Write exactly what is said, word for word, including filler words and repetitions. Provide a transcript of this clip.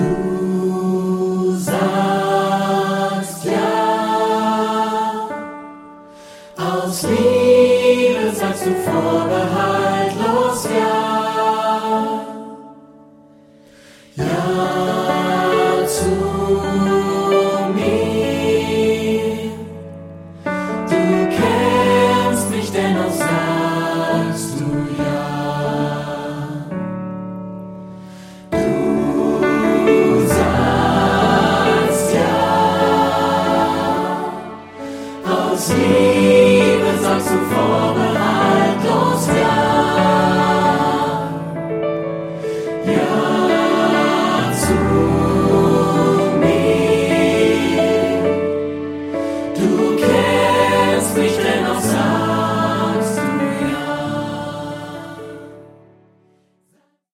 Du sagst ja, aus Liebe sagst du vorbehaltlos ja, ja zu mir. Du kennst mich, dennoch sagst du ja. See